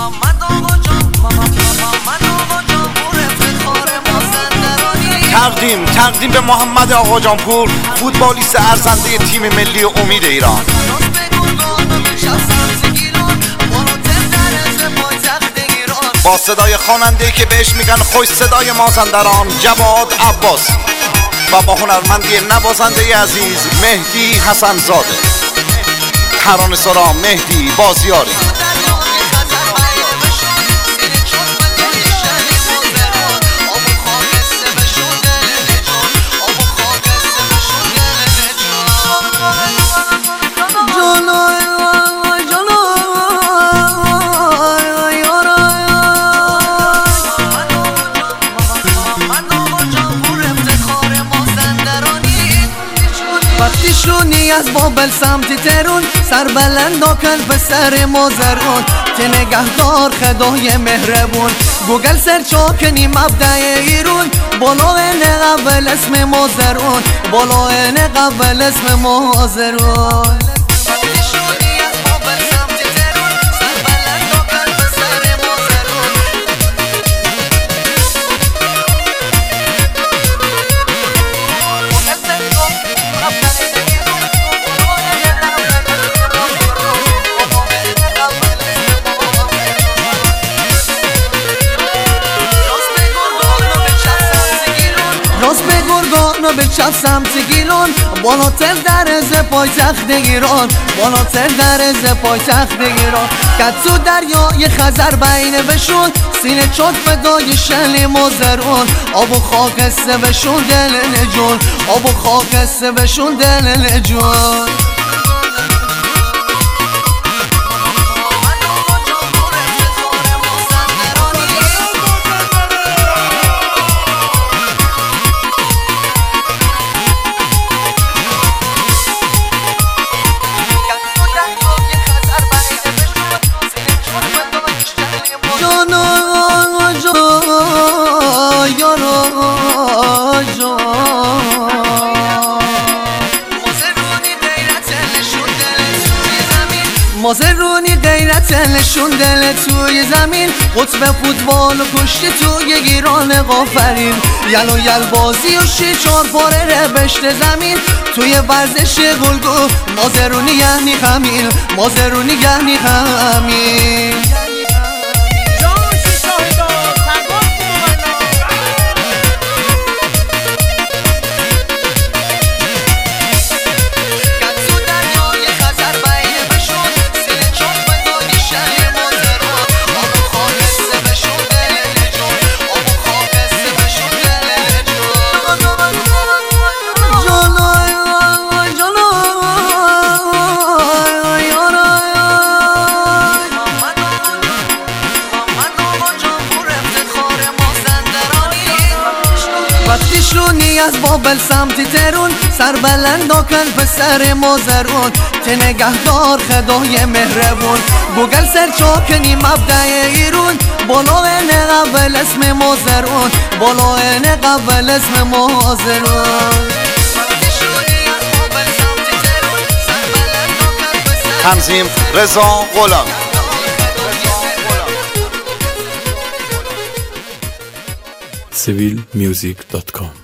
تقدیم به محمد آقا جانپور، فوتبالیست ارزنده تیم ملی امید ایران. با صدای خواننده که بهش میگن خوش صدای مازندران، جواد عباسی، و با هنرمندی نوازنده عزیز مهدی حسن زاده، ترانه سرا مهدی بازیاری. وقتی شونی از بابل سمت ترون، سر بلند کن به سر مازرون، که نگهدار خدای مهربون. گوگل سرچ کنی مبدع ایرون، بالا اینه قبل اسم مازرون، بالا اینه قبل اسم مازرون. به چپ سمت گیلون، بالاتر در از پایتخت ایران، بالاتر در از پایتخت ایران. کد تو دریای خزر بین بشون، سینه چوک فدای شل مازرون. آب و خاک است بشون دل نجون، آب و خاک است بشون دل نجون. مازرونی غیرت نشون دل توی زمین، قطب فوتبال و کشتی توی ایران قافرین. یل و یل بازی و چار پاره ربشت زمین، توی ورزش گلگو مازرونی یعنی همین، مازرونی یعنی همین. وقتی شونی از بابل سمت ترون، سر بلند کن به سر مازرون، که نگهدار خدای مهربون. گوگل سرچ کنی مبدع ایرون، بالا اینه قبل اسم مازرون، بالا اینه قبل اسم مازرون. تنظیم رضا غلامی. civilmusic.com